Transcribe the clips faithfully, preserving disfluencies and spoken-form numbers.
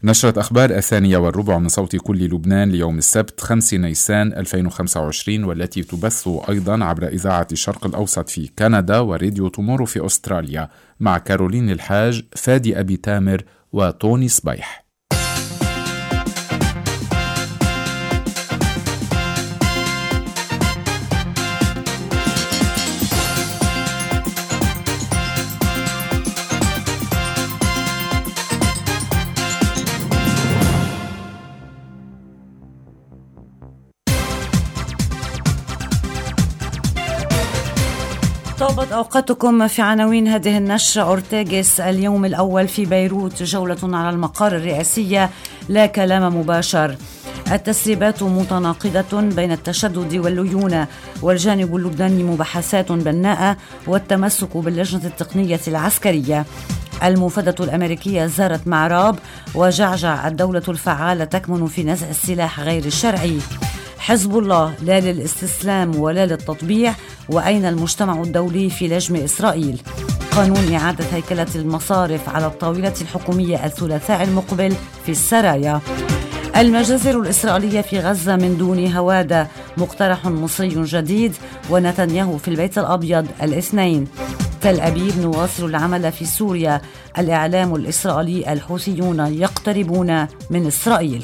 نشرة أخبار الثانية والربع من صوت كل لبنان ليوم السبت خمسة نيسان ألفين وخمسة وعشرين، والتي تبث أيضا عبر إذاعة الشرق الأوسط في كندا وراديو تومورو في أستراليا، مع كارولين الحاج، فادي أبي تامر وطوني صبيح. طابت أوقاتكم في عناوين هذه النشرة. أورتيغيس اليوم الأول في بيروت، جولة على المقار الرئاسية، لا كلام مباشر. التسريبات متناقضة بين التشدد والليونة، والجانب اللبناني مباحثات بناءة والتمسك باللجنة التقنية العسكرية. المفادة الأمريكية زارت معراب، وجعجع الدولة الفعالة تكمن في نزع السلاح غير الشرعي. حزب الله لا للاستسلام ولا للتطبيع، وأين المجتمع الدولي في لجم إسرائيل. قانون إعادة هيكلة المصارف على الطاولة الحكومية الثلاثاء المقبل في السرايا. المجازر الإسرائيلية في غزة من دون هوادة، مقترح مصري جديد، ونتنياهو في البيت الأبيض الاثنين. تل أبيب نواصل العمل في سوريا، الإعلام الإسرائيلي الحوثيون يقتربون من إسرائيل.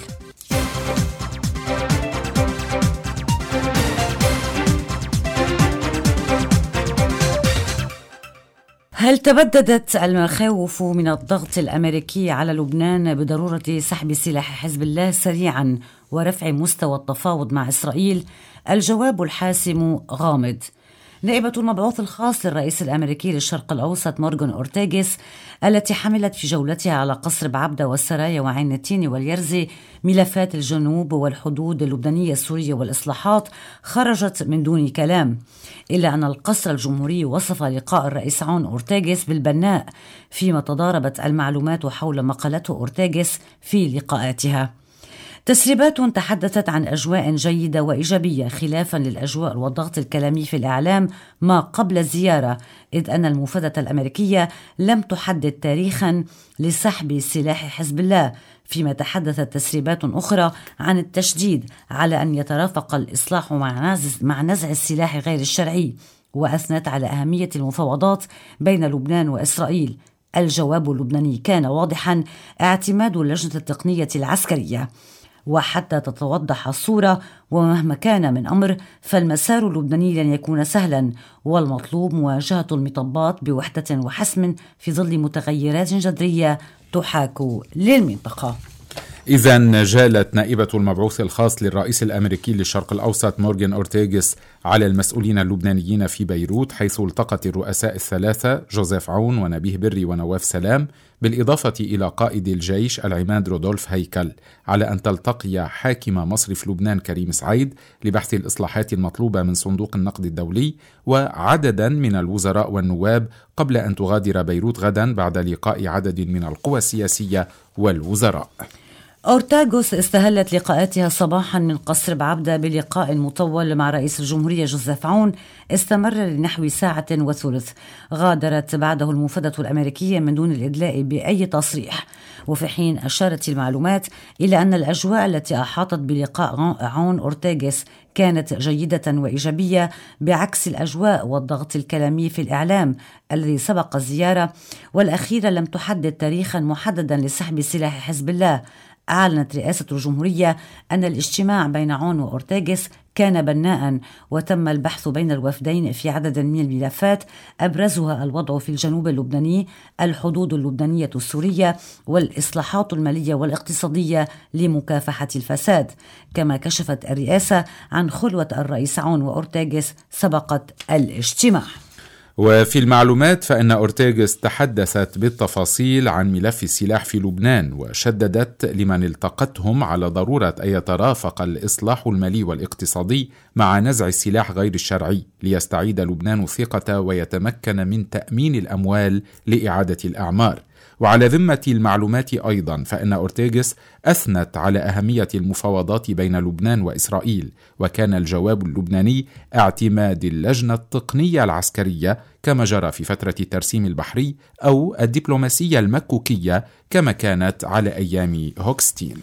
هل تبددت المخاوف من الضغط الأمريكي على لبنان بضرورة سحب سلاح حزب الله سريعا ورفع مستوى التفاوض مع إسرائيل؟ الجواب الحاسم غامض. نائبة المبعوث الخاص للرئيس الأمريكي للشرق الأوسط مورغان أورتيغيس، التي حملت في جولتها على قصر بعبدة والسرايا وعين التين واليرزي ملفات الجنوب والحدود اللبنانية السورية والإصلاحات، خرجت من دون كلام، إلا أن القصر الجمهوري وصف لقاء الرئيس عون أورتيغيس بالبناء، فيما تضاربت المعلومات حول ما قالته أورتيغيس في لقاءاتها. تسريبات تحدثت عن أجواء جيدة وإيجابية، خلافا للأجواء والضغط الكلامي في الإعلام ما قبل الزيارة، إذ أن المفادة الأمريكية لم تحدد تاريخا لسحب سلاح حزب الله، فيما تحدثت تسريبات أخرى عن التشديد على أن يترافق الإصلاح مع نزع السلاح غير الشرعي، وأثنت على أهمية المفاوضات بين لبنان وإسرائيل. الجواب اللبناني كان واضحا: اعتماد اللجنة التقنية العسكرية. وحتى تتوضح الصورة، ومهما كان من أمر، فالمسار اللبناني لن يكون سهلا، والمطلوب مواجهة المطبات بوحدة وحسم في ظل متغيرات جذرية تحاك للمنطقة. إذن جالت نائبة المبعوث الخاص للرئيس الأمريكي للشرق الأوسط مورغان أورتيغيس على المسؤولين اللبنانيين في بيروت، حيث التقت الرؤساء الثلاثة جوزيف عون ونبيه بري ونواف سلام، بالإضافة إلى قائد الجيش العماد رودولف هيكل، على أن تلتقي حاكم مصرف لبنان كريم سعيد لبحث الإصلاحات المطلوبة من صندوق النقد الدولي وعددا من الوزراء والنواب، قبل أن تغادر بيروت غدا بعد لقاء عدد من القوى السياسية والوزراء. أورتيغيس استهلت لقاءاتها صباحا من قصر بعبدة بلقاء مطول مع رئيس الجمهورية جوزيف عون استمر لنحو ساعة وثلث. غادرت بعده المفادة الأمريكية من دون الإدلاء بأي تصريح، وفي حين أشارت المعلومات إلى أن الأجواء التي أحاطت بلقاء عون أورتيغيس كانت جيدة وإيجابية، بعكس الأجواء والضغط الكلامي في الإعلام الذي سبق الزيارة، والأخيرة لم تحدد تاريخا محددا لسحب سلاح حزب الله. أعلنت رئاسة الجمهورية أن الاجتماع بين عون وأورتيغيس كان بناء، وتم البحث بين الوفدين في عدد من الملفات، أبرزها الوضع في الجنوب اللبناني، الحدود اللبنانية السورية، والإصلاحات المالية والاقتصادية لمكافحة الفساد. كما كشفت الرئاسة عن خلوة الرئيس عون وأورتيغيس سبقت الاجتماع. وفي المعلومات فإن أورتيغيس تحدثت بالتفاصيل عن ملف السلاح في لبنان، وشددت لمن التقتهم على ضرورة أن يترافق الإصلاح المالي والاقتصادي مع نزع السلاح غير الشرعي، ليستعيد لبنان الثقة ويتمكن من تأمين الأموال لإعادة الأعمار. وعلى ذمة المعلومات أيضا فإن أورتيغس أثنت على أهمية المفاوضات بين لبنان وإسرائيل، وكان الجواب اللبناني اعتماد اللجنة التقنية العسكرية كما جرى في فترة الترسيم البحري، أو الدبلوماسية المكوكية كما كانت على أيام هوكستين.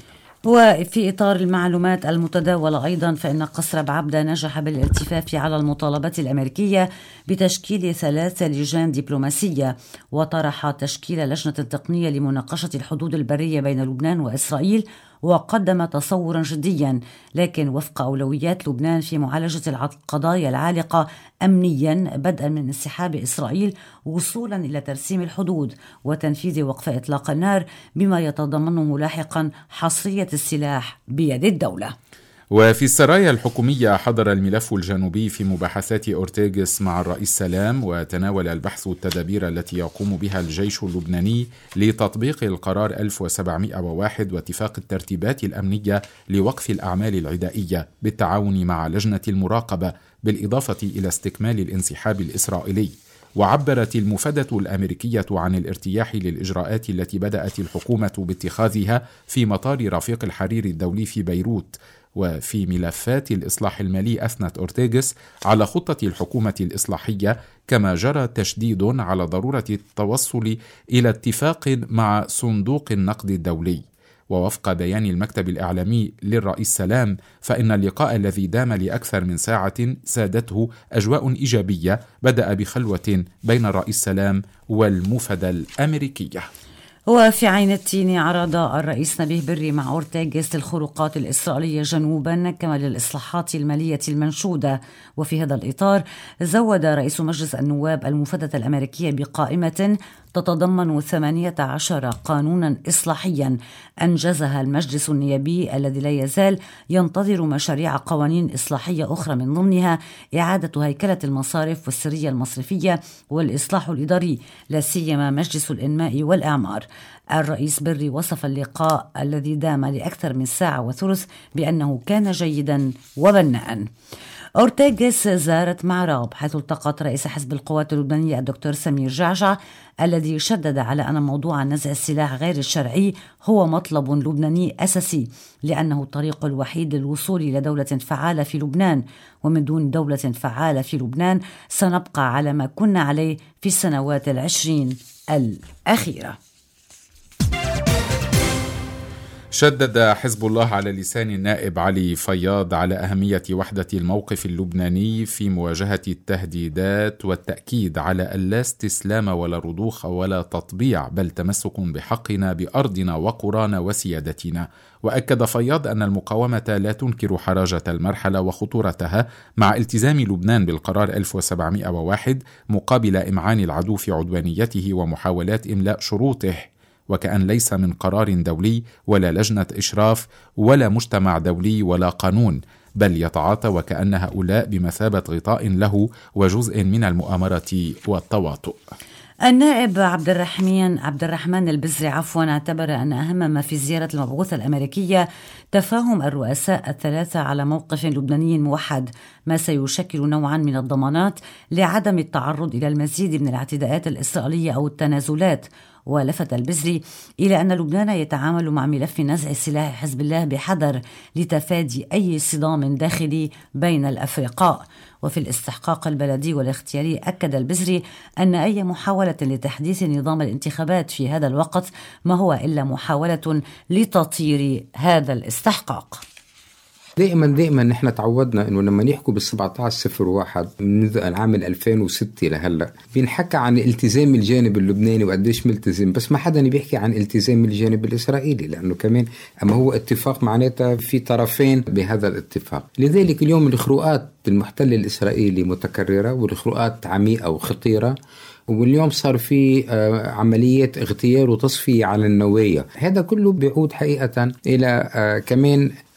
وفي إطار المعلومات المتداولة أيضا فإن قصر بعبدة نجح بالالتفاف على المطالبات الأمريكية بتشكيل ثلاث لجان دبلوماسية، وطرح تشكيل لجنة تقنية لمناقشة الحدود البرية بين لبنان وإسرائيل، وقدم تصورا جديا لكن وفق أولويات لبنان في معالجة القضايا العالقة أمنيا، بدءا من انسحاب إسرائيل وصولا إلى ترسيم الحدود وتنفيذ وقف إطلاق النار، بما يتضمن لاحقا حصرية السلاح بيد الدولة. وفي السرايا الحكومية حضر الملف الجنوبي في مباحثات أورتيغس مع الرئيس سلام، وتناول البحث التدابير التي يقوم بها الجيش اللبناني لتطبيق القرار ألف وسبعمائة وواحد واتفاق الترتيبات الأمنية لوقف الأعمال العدائية بالتعاون مع لجنة المراقبة، بالإضافة إلى استكمال الانسحاب الإسرائيلي. وعبرت المفادة الأمريكية عن الارتياح للإجراءات التي بدأت الحكومة باتخاذها في مطار رفيق الحرير الدولي في بيروت. وفي ملفات الإصلاح المالي أثنت أورتيغس على خطة الحكومة الإصلاحية، كما جرى تشديد على ضرورة التوصل إلى اتفاق مع صندوق النقد الدولي. ووفق بيان المكتب الإعلامي للرئيس سلام فإن اللقاء الذي دام لأكثر من ساعة سادته أجواء إيجابية، بدأ بخلوة بين الرئيس سلام والمفادة الأمريكية. وفي عين التين عرض الرئيس نبيه بري مع أورتيغس الخروقات الإسرائيلية جنوبا كما للإصلاحات المالية المنشودة. وفي هذا الإطار زود رئيس مجلس النواب المفادة الأمريكية بقائمة تتضمن ثمانية عشر قانونا إصلاحيا أنجزها المجلس النيابي الذي لا يزال ينتظر مشاريع قوانين إصلاحية أخرى، من ضمنها إعادة هيكلة المصارف والسرية المصرفية والإصلاح الإداري، لا سيما مجلس الإنماء والإعمار. الرئيس بري وصف اللقاء الذي دام لأكثر من ساعة وثلث بأنه كان جيدا وبناء. أورتيغس زارت معراب حيث التقت رئيس حزب القوات اللبنانية الدكتور سمير جعجع، الذي شدد على أن موضوع نزع السلاح غير الشرعي هو مطلب لبناني أساسي، لأنه الطريق الوحيد للوصول إلى دولة فعالة في لبنان، ومن دون دولة فعالة في لبنان سنبقى على ما كنا عليه في السنوات العشرين الأخيرة. شدد حزب الله على لسان النائب علي فياض على أهمية وحدة الموقف اللبناني في مواجهة التهديدات، والتأكيد على ألا استسلام ولا رضوخ ولا تطبيع، بل تمسك بحقنا بأرضنا وقرانا وسيادتنا. وأكد فياض أن المقاومة لا تنكر حراجة المرحلة وخطورتها، مع التزام لبنان بالقرار ألف وسبعمائة وواحد مقابل إمعان العدو في عدوانيته ومحاولات إملاء شروطه، وكأن ليس من قرار دولي ولا لجنة إشراف ولا مجتمع دولي ولا قانون، بل يتعاطى وكأن هؤلاء بمثابة غطاء له وجزء من المؤامرة والتواطؤ. النائب عبد الرحمن عبد الرحمن البزري عفوا اعتبر أن أهم ما في زيارة المبعوثة الأمريكية تفاهم الرؤساء الثلاثة على موقف لبناني موحد، ما سيشكل نوعا من الضمانات لعدم التعرض إلى المزيد من الاعتداءات الإسرائيلية أو التنازلات. ولفت البزري إلى أن لبنان يتعامل مع ملف نزع سلاح حزب الله بحذر لتفادي أي صدام داخلي بين الأفرقاء. وفي الاستحقاق البلدي والاختياري أكد البزري أن أي محاولة لتحديث نظام الانتخابات في هذا الوقت ما هو إلا محاولة لتطيير هذا الاستحقاق. دائما دائما نحن تعودنا انه لما نحكوا بالسبعة عشر صفر واحد منذ العام ألفين وستة لهلا بنحكى عن التزام الجانب اللبناني وقديش ملتزم، بس ما حدا بيحكي عن التزام الجانب الاسرائيلي، لانه كمان اما هو اتفاق معناتها في طرفين بهذا الاتفاق. لذلك اليوم الخروقات المحتل الاسرائيلي متكرره والخروقات عميقه وخطيره، واليوم صار في عملية اغتيال وتصفية على النوايا. هذا كله بيعود حقيقة إلى كمان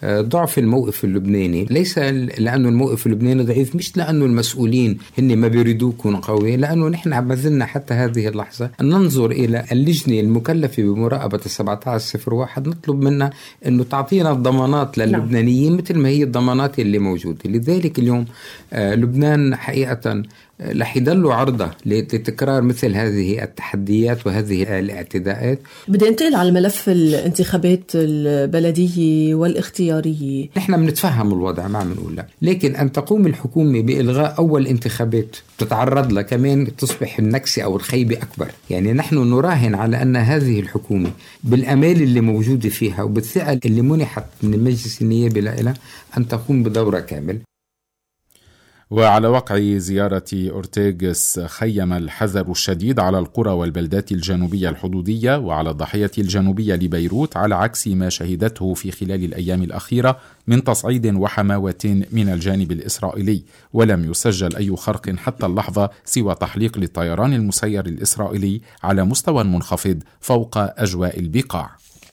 ضعف الموقف اللبناني ليس لأنه الموقف اللبناني ضعيف، مش لأنه المسؤولين هن ما بيريدوا يكونوا قوية، لأنه نحن ما زلنا حتى هذه اللحظة ننظر إلى اللجنة المكلفة بمراقبة السبعة عشر صفر واحد نطلب منها أنه تعطينا الضمانات للبنانيين مثل ما هي الضمانات اللي موجودة. لذلك اليوم آه لبنان حقيقة رح يضلوا عرضة لتكرار مثل هذه التحديات وهذه الاعتداءات. بدي انتقل على ملف الانتخابات البلدية والاختيارية. نحن بنتفهم الوضع، ما بنقول لا، لكن أن تقوم الحكومة بإلغاء أول انتخابات تتعرض لها كمان تصبح النكسة أو الخيبة أكبر. يعني نحن نراهن على أن هذه الحكومة بالأمال اللي موجودة فيها وبالثقة اللي منحت من المجلس النيابي لها أن تقوم بدورها كامل. وعلى وقع زيارة أورتيغس خيم الحذر الشديد على القرى والبلدات الجنوبية الحدودية وعلى الضاحية الجنوبية لبيروت، على عكس ما شهدته في خلال الأيام الأخيرة من تصعيد وحماوة من الجانب الإسرائيلي، ولم يسجل أي خرق حتى اللحظة سوى تحليق للطيران المسير الإسرائيلي على مستوى منخفض فوق أجواء البقاع.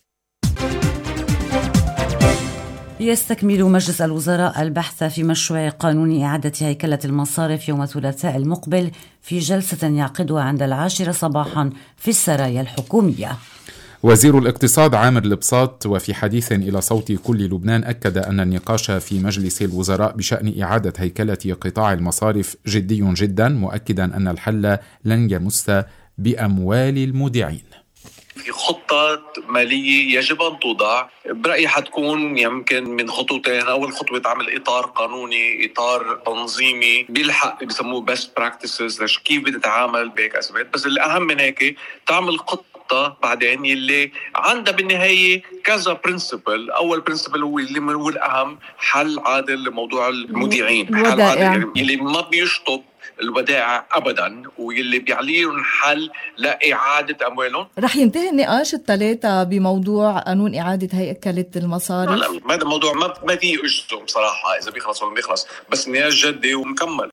يستكمل مجلس الوزراء البحث في مشروع قانون إعادة هيكلة المصارف يوم الثلاثاء المقبل في جلسة يعقدها عند العاشرة صباحا في السرايا الحكومية. وزير الاقتصاد عامر البساط وفي حديث إلى صوت كل لبنان أكد أن النقاش في مجلس الوزراء بشأن إعادة هيكلة قطاع المصارف جدي جدا، مؤكدا أن الحل لن يمس بأموال المودعين. في خطة مالية يجب أن توضع، برأيي حتكون يمكن من خطوتين. أول خطوة تعمل إطار قانوني، إطار تنظيمي بيلحق بيسموه best practices لش كيف بتتعامل بهيك أزمات، بس الأهم من هيك تعمل خطة بعدين يلي عندها بالنهاية كذا برنسبل. أول برنسبل هو اللي هو الأهم، حل عادل لموضوع المودعين، حل عادل يلي ما بيشطب الودائع أبداً واللي بيعليهم حل لإعادة أموالهم. رح ينتهي النقاش الثلاثة بموضوع قانون إعادة هيكلة المصارف. لا لا، هذا الموضوع ما ما فيه أجزم صراحة إذا بيخلص ولا بيخلص، بس النقاش جدي ومكمل.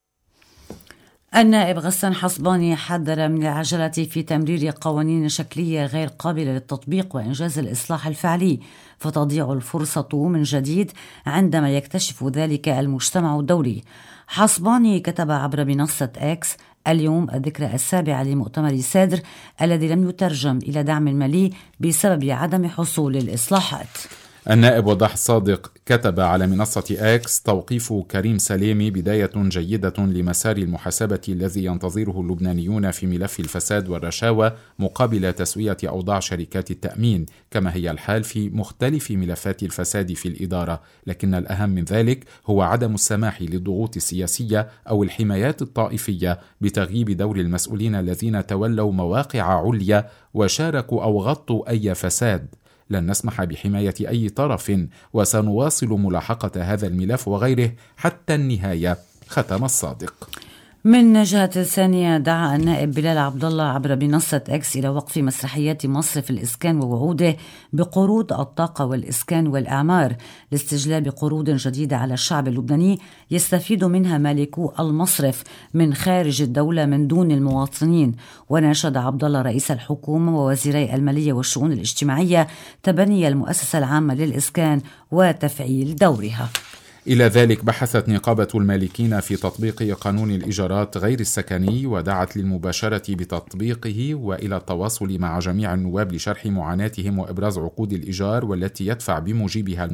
النائب غسان حصباني حذر من العجلة في تمرير قوانين شكلية غير قابلة للتطبيق وإنجاز الإصلاح الفعلي، فتضيع الفرصة من جديد عندما يكتشف ذلك المجتمع الدولي. حصباني كتب عبر منصة إكس اليوم الذكرى السابعة لمؤتمر سادر الذي لم يترجم إلى دعم مالي بسبب عدم حصول الإصلاحات. النائب وضاح الصادق كتب على منصة إكس: توقيف كريم سليمي بداية جيدة لمسار المحاسبة الذي ينتظره اللبنانيون في ملف الفساد والرشاوى مقابل تسوية أوضاع شركات التأمين، كما هي الحال في مختلف ملفات الفساد في الإدارة، لكن الأهم من ذلك هو عدم السماح للضغوط السياسية أو الحمايات الطائفية بتغييب دور المسؤولين الذين تولوا مواقع عليا وشاركوا أو غطوا أي فساد. لن نسمح بحماية أي طرف وسنواصل ملاحقة هذا الملف وغيره حتى النهاية، ختم الصادق. من جهة ثانية دعا النائب بلال عبد الله عبر منصة إكس إلى وقف مسرحيات مصرف الإسكان ووعوده بقروض الطاقة والإسكان والإعمار لاستجلاب قروض جديدة على الشعب اللبناني يستفيد منها مالكو المصرف من خارج الدولة من دون المواطنين. وناشد عبد الله رئيس الحكومة ووزيري المالية والشؤون الاجتماعية تبني المؤسسة العامة للإسكان وتفعيل دورها. إلى ذلك بحثت نقابة المالكين في تطبيق قانون الإيجارات غير السكني ودعت للمباشرة بتطبيقه وإلى التواصل مع جميع النواب لشرح معاناتهم وإبراز عقود الإيجار والتي يدفع بموجبها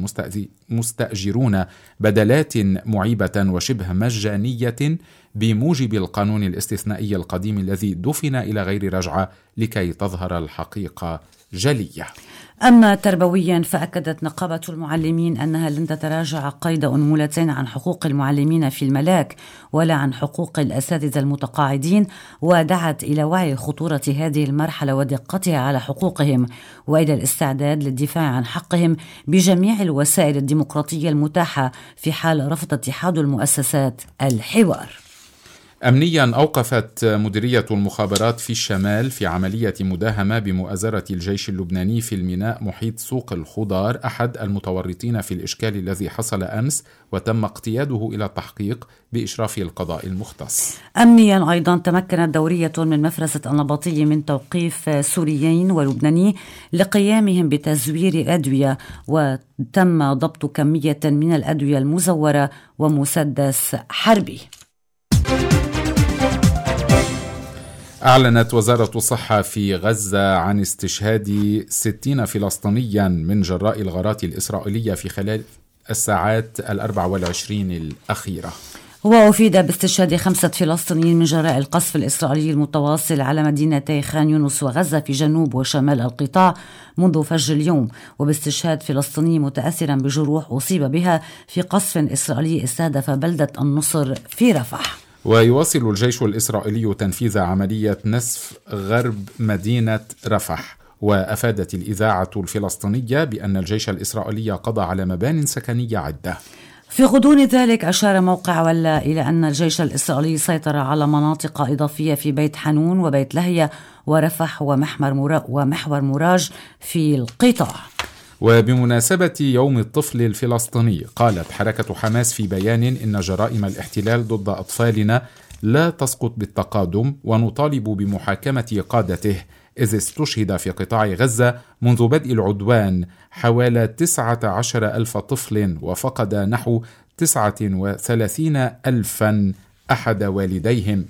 المستأجرون بدلات معيبة وشبه مجانية بموجب القانون الاستثنائي القديم الذي دفن إلى غير رجعة لكي تظهر الحقيقة جلية. أما تربويا فأكدت نقابة المعلمين أنها لن تتراجع قيد أنمولتين عن حقوق المعلمين في الملاك ولا عن حقوق الأساتذة المتقاعدين، ودعت إلى وعي خطورة هذه المرحلة ودقتها على حقوقهم وإلى الاستعداد للدفاع عن حقهم بجميع الوسائل الديمقراطية المتاحة في حال رفض اتحاد المؤسسات الحوار. أمنيا أوقفت مديرية المخابرات في الشمال في عملية مداهمة بمؤازرة الجيش اللبناني في الميناء محيط سوق الخضار أحد المتورطين في الإشكال الذي حصل أمس، وتم اقتياده إلى التحقيق بإشراف القضاء المختص. أمنيا أيضا تمكنت دورية من مفرزة النبطية من توقيف سوريين ولبناني لقيامهم بتزوير أدوية، وتم ضبط كمية من الأدوية المزورة ومسدس حربي. أعلنت وزارة الصحة في غزة عن استشهاد ستين فلسطينيا من جراء الغارات الإسرائيلية في خلال الساعات الأربع والعشرين الأخيرة. وأفيد باستشهاد خمسة فلسطينيين من جراء القصف الإسرائيلي المتواصل على مدينتي خان يونس وغزة في جنوب وشمال القطاع منذ فجر اليوم، وباستشهاد فلسطيني متأثرا بجروح أصيب بها في قصف إسرائيلي استهدف بلدة النصر في رفح. ويواصل الجيش الإسرائيلي تنفيذ عملية نسف غرب مدينة رفح. وأفادت الإذاعة الفلسطينية بأن الجيش الإسرائيلي قضى على مبان سكنية عدة. في غضون ذلك أشار موقع ولا إلى أن الجيش الإسرائيلي سيطر على مناطق إضافية في بيت حنون وبيت لهية ورفح ومحور ومحور مراج في القطاع. وبمناسبة يوم الطفل الفلسطيني، قالت حركة حماس في بيان إن جرائم الاحتلال ضد أطفالنا لا تسقط بالتقادم، ونطالب بمحاكمة قادته، إذ استشهد في قطاع غزة منذ بدء العدوان حوالي تسعة عشر ألف طفل، وفقد نحو تسعة وثلاثين ألفا أحد والديهم.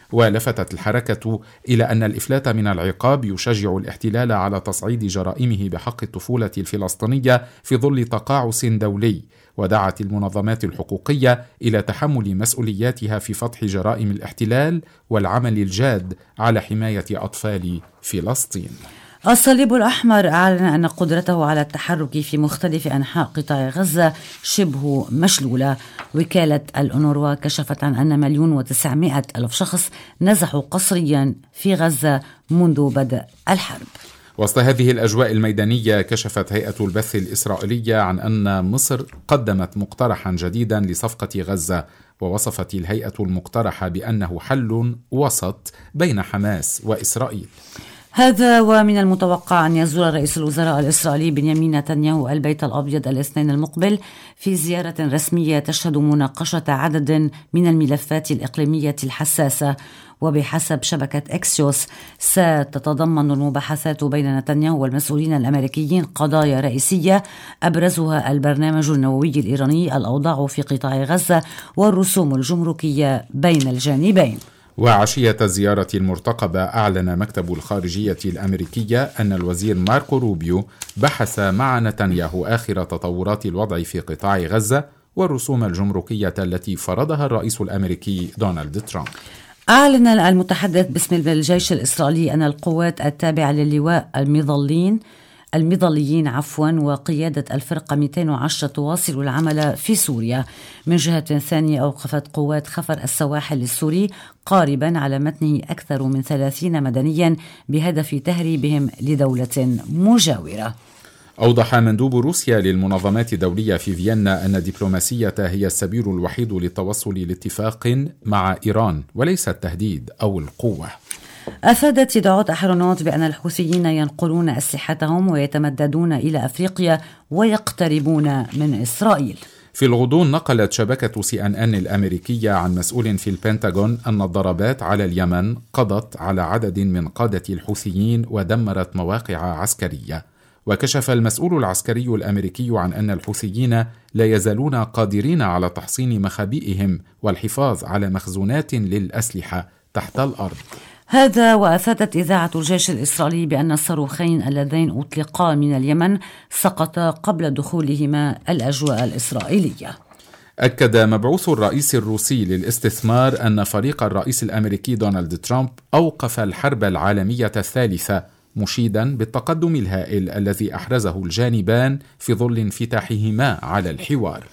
ولفتت الحركة إلى أن الإفلات من العقاب يشجع الاحتلال على تصعيد جرائمه بحق الطفولة الفلسطينية في ظل تقاعس دولي، ودعت المنظمات الحقوقية إلى تحمل مسؤولياتها في فتح جرائم الاحتلال والعمل الجاد على حماية أطفال فلسطين. الصليب الأحمر أعلن أن قدرته على التحرك في مختلف أنحاء قطاع غزة شبه مشلولة. وكالة الأونروا كشفت عن أن مليون وتسعمائة ألف شخص نزحوا قسريا في غزة منذ بدء الحرب. وسط هذه الأجواء الميدانية، كشفت هيئة البث الإسرائيلية عن أن مصر قدمت مقترحا جديدا لصفقة غزة، ووصفت الهيئة المقترح بأنه حل وسط بين حماس وإسرائيل. هذا ومن المتوقع أن يزور رئيس الوزراء الإسرائيلي بنيامين نتنياهو البيت الأبيض الاثنين المقبل في زيارة رسمية تشهد مناقشة عدد من الملفات الإقليمية الحساسة. وبحسب شبكة إكسيوس ستتضمن المباحثات بين نتنياهو والمسؤولين الأمريكيين قضايا رئيسية أبرزها البرنامج النووي الإيراني، الأوضاع في قطاع غزة، والرسوم الجمركية بين الجانبين. وعشية الزيارة المرتقبة، أعلن مكتب الخارجية الأمريكية أن الوزير ماركو روبيو بحث مع نتنياهو آخر تطورات الوضع في قطاع غزة والرسوم الجمركية التي فرضها الرئيس الأمريكي دونالد ترامب. أعلن المتحدث باسم الجيش الإسرائيلي أن القوات التابعة للواء المظلين المظليين عفوا وقيادة الفرقة مئتين وعشرة تواصل العمل في سوريا. من جهة ثانية، أوقفت قوات خفر السواحل السوري قاربا على متنه أكثر من ثلاثين مدنيا بهدف تهريبهم لدولة مجاورة. أوضح مندوب روسيا للمنظمات الدولية في فيينا أن الدبلوماسية هي السبيل الوحيد للتوصل لاتفاق مع إيران وليس التهديد أو القوة. أفادت إذاعة أحرنوت بأن الحوثيين ينقلون أسلحتهم ويتمددون إلى أفريقيا ويقتربون من إسرائيل. في الغضون، نقلت شبكة سي أن أن الأمريكية عن مسؤول في البنتاغون أن الضربات على اليمن قضت على عدد من قادة الحوثيين ودمرت مواقع عسكرية. وكشف المسؤول العسكري الأمريكي عن أن الحوثيين لا يزالون قادرين على تحصين مخابئهم والحفاظ على مخزونات للأسلحة تحت الأرض. هذا وأفادت إذاعة الجيش الإسرائيلي بأن الصاروخين اللذين أطلقا من اليمن سقطا قبل دخولهما الأجواء الإسرائيلية. أكد مبعوث الرئيس الروسي للاستثمار أن فريق الرئيس الأمريكي دونالد ترامب أوقف الحرب العالمية الثالثة، مشيدا بالتقدم الهائل الذي أحرزه الجانبان في ظل انفتاحهما على الحوار.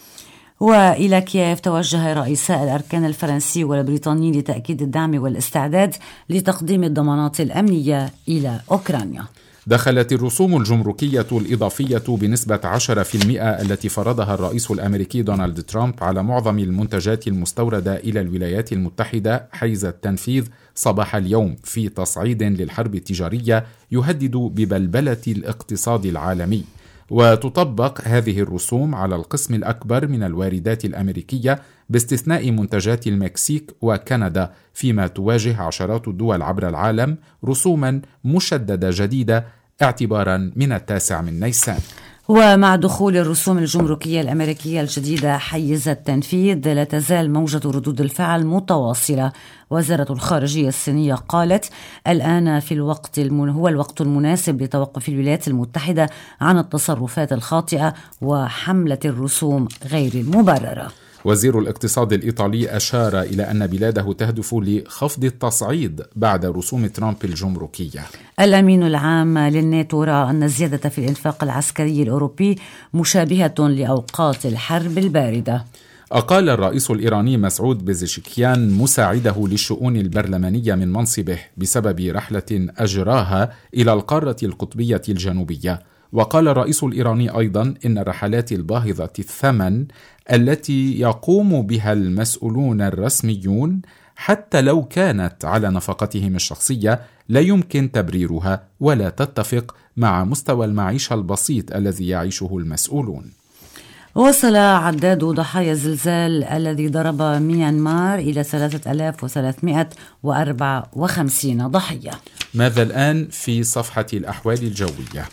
وإلى كييف توجه رئيساء الأركان الفرنسي والبريطاني لتأكيد الدعم والاستعداد لتقديم الضمانات الأمنية إلى أوكرانيا. دخلت الرسوم الجمركية الإضافية بنسبة عشرة بالمئة التي فرضها الرئيس الأمريكي دونالد ترامب على معظم المنتجات المستوردة إلى الولايات المتحدة حيز التنفيذ صباح اليوم في تصعيد للحرب التجارية يهدد ببلبلة الاقتصاد العالمي. وتطبق هذه الرسوم على القسم الأكبر من الواردات الأمريكية باستثناء منتجات المكسيك وكندا، فيما تواجه عشرات الدول عبر العالم رسوما مشددة جديدة اعتبارا من التاسع من نيسان. ومع دخول الرسوم الجمركية الأمريكية الجديدة حيز التنفيذ لا تزال موجة ردود الفعل متواصلة. وزارة الخارجية الصينية قالت الآن في الوقت المن... هو الوقت المناسب لتوقف الولايات المتحدة عن التصرفات الخاطئة وحملة الرسوم غير المبررة. وزير الاقتصاد الإيطالي أشار إلى أن بلاده تهدف لخفض التصعيد بعد رسوم ترامب الجمركية. الأمين العام للناتو رأى أن الزيادة في الإنفاق العسكري الأوروبي مشابهة لأوقات الحرب الباردة. أقال الرئيس الإيراني مسعود بزشكيان مساعده للشؤون البرلمانية من منصبه بسبب رحلة أجراها إلى القارة القطبية الجنوبية. وقال الرئيس الإيراني أيضا إن الرحلات الباهظة الثمن التي يقوم بها المسؤولون الرسميون حتى لو كانت على نفقتهم الشخصية لا يمكن تبريرها ولا تتفق مع مستوى المعيشة البسيط الذي يعيشه المسؤولون. وصل عداد ضحايا الزلزال الذي ضرب ميانمار إلى ثلاثة آلاف وثلاثمائة وأربعة وخمسين ضحية. ماذا الآن في صفحة الأحوال الجوية؟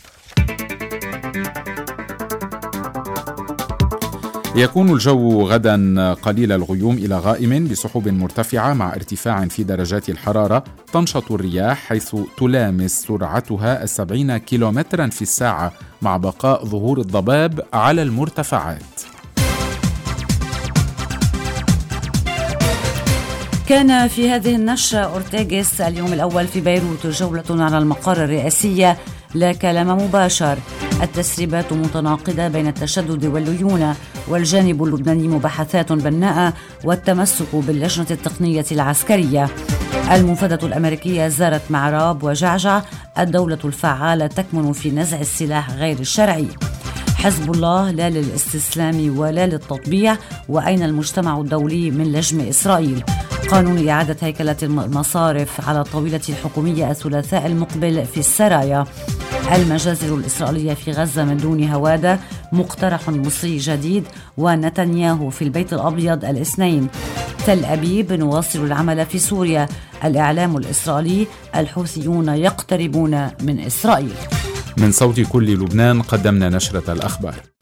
يكون الجو غدا قليل الغيوم إلى غائم بسحب مرتفعة مع ارتفاع في درجات الحرارة. تنشط الرياح حيث تلامس سرعتها السبعين كيلومترا في الساعة مع بقاء ظهور الضباب على المرتفعات. كان في هذه النشرة أورتيغيس اليوم الأول في بيروت جولة على المقر الرئاسية لا كلام مباشر. التسريبات متناقضة بين التشدد والليونة، والجانب اللبناني مباحثات بناءة والتمسك باللجنة التقنية العسكرية. المنفذة الأمريكية زارت معراب وجعجع. الدولة الفعالة تكمن في نزع السلاح غير الشرعي. حزب الله لا للاستسلام ولا للتطبيع، وأين المجتمع الدولي من لجم إسرائيل. قانون إعادة هيكلة المصارف على الطاولة الحكومية الثلاثاء المقبل في السرايا. المجازر الإسرائيلية في غزة من دون هوادة. مقترح مصري جديد ونتنياهو في البيت الأبيض الاثنين. تل أبيب نواصل العمل في سوريا. الإعلام الإسرائيلي الحوثيون يقتربون من إسرائيل. من صوت كل لبنان قدمنا نشرة الأخبار.